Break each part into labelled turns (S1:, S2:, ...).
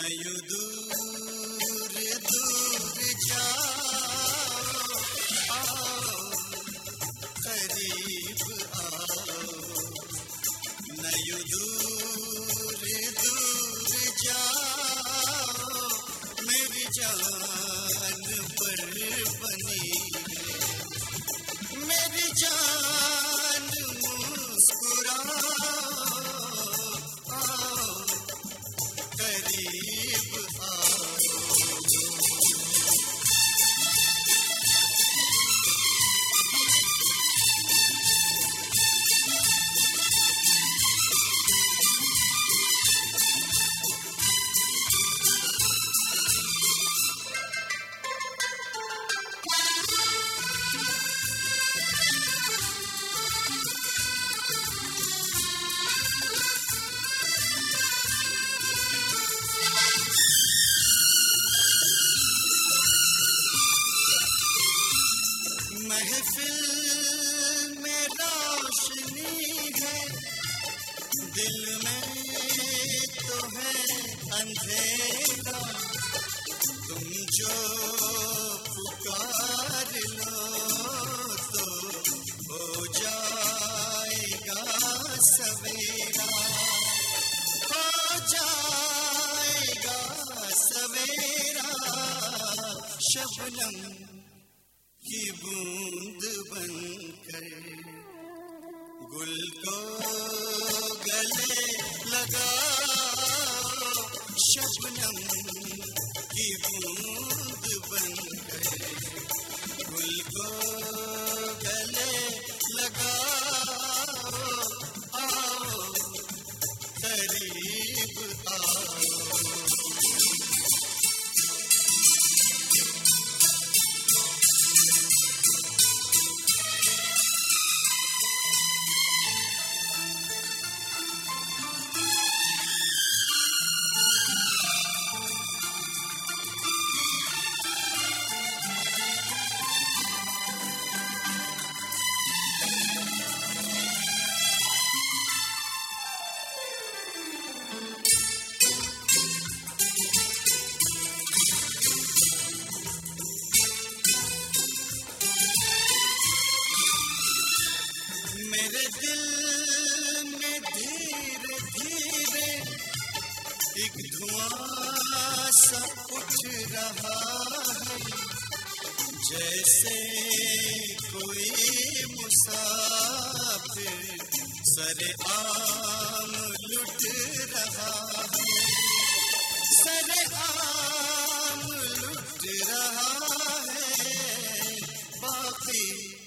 S1: यूं दूर दूर जाओ, आओ करीब आओ, न यूं दूर दूर जाओ, मेरी जान पर बनी मेरी जान मुस्कुराओ, आओ करीब आओ। महफिल में रोशनी है, दिल में तो है अंधेरा, तुम जो पुकार लो तो हो जाएगा सवेरा, हो जाएगा सवेरा। शबनम की बूंद बनकर गुल को गले लगाओ, शबनम की बूंद बनकर गुल को गले लगाओ, आओ करीब आओ। मेरे दिल में धीरे धीरे एक धुआं सा उठ रहा है, जैसे कोई मुसाफिर सरेआम लुट रहा है, सरेआम लुट रहा है। बाकी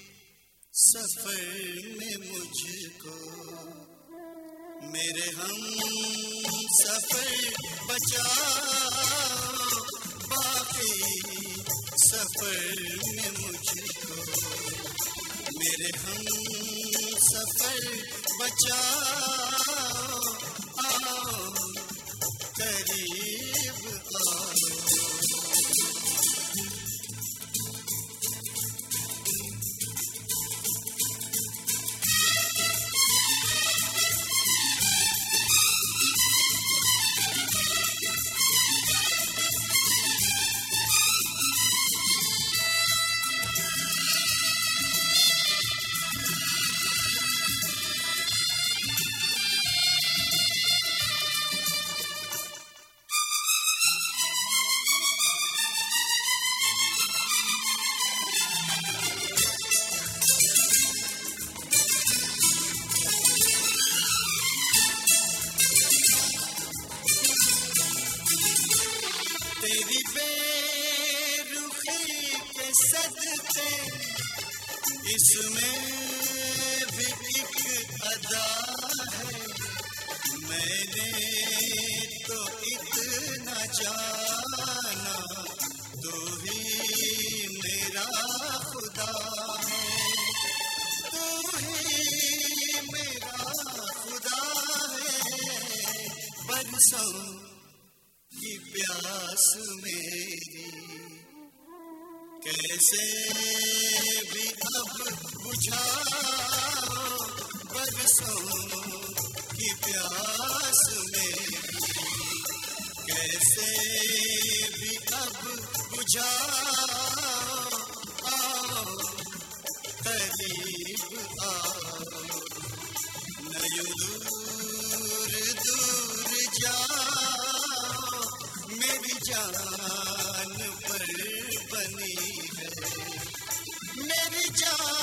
S1: सफर में मुझको मेरे हम सफर बचाओ, बाकी सफर में मुझको मेरे हम सफर बचाओ, आओ करीब आओ। तेरी बेरुखी के सदके इसमें भी एक अदा है, मैंने तो इतना जाना तू ही मेरा खुदा है, तू ही मेरा खुदा है। बरसों की प्यास मेरी कैसे भी अब बुझाओ, बरसों की प्यास मेरी कैसे भी अब बुझाओ, आओ करीब आओ, न यूं दूर दूर जाओ, मेरी जान पर बनी है, मेरी जान